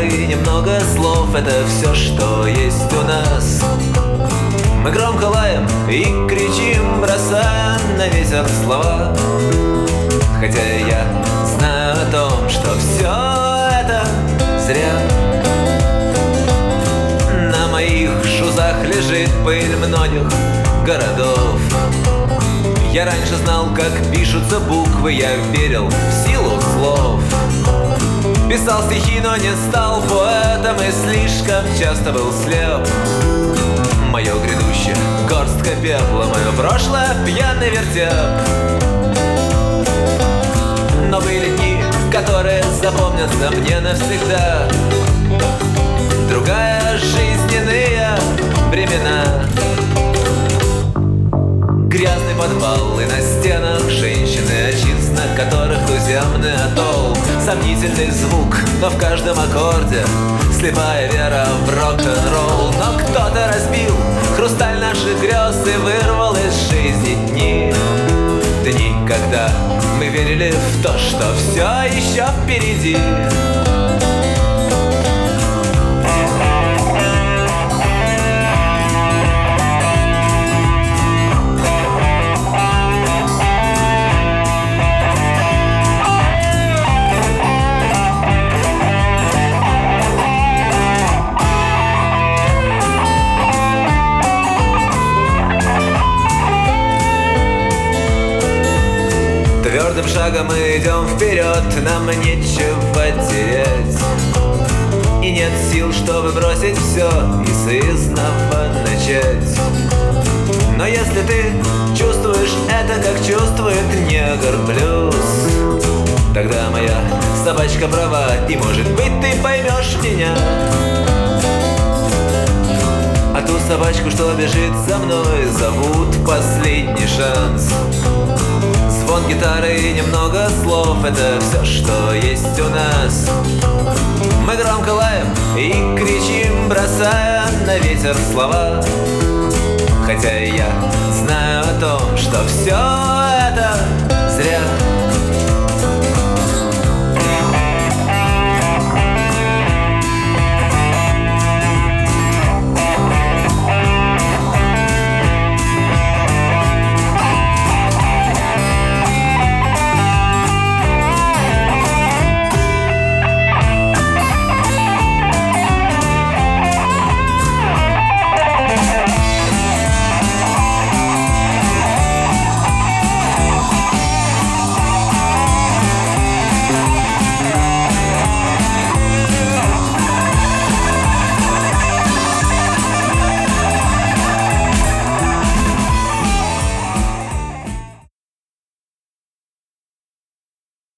гитары, немного слов — это все, что есть у нас. Мы громко лаем и кричим, бросая на ветер слова. Хотя я знаю о том, что все это зря. На моих шузах лежит пыль многих городов. Я раньше знал, как пишутся буквы, я верил в силу слов. Писал стихи, но не стал поэтом и слишком часто был слеп. Мое грядущее — горстка пепла, мое прошлое — пьяный вертеп. Но были дни, которые запомнятся мне навсегда. Другая жизненные времена. Грязный подвал и на стенах женщины, отчизна которых туземный атолл. Сомнительный звук, но в каждом аккорде слепая вера в рок-н-ролл. Но кто-то разбил хрусталь наших грез и вырвал из жизни дни. Дни, когда мы верили в то, что все еще впереди. Твердым шагом мы идем вперед, нам нечего терять. И нет сил, чтобы бросить все и снова начать. Но если ты чувствуешь это, как чувствует негр блюз, тогда моя собачка права, и может быть ты поймешь меня. А ту собачку, что бежит за мной, зовут последний шанс. Звон гитары и немного слов — это все, что есть у нас. Мы громко лаем и кричим, бросая на ветер слова. Хотя я знаю о том, что все это зря.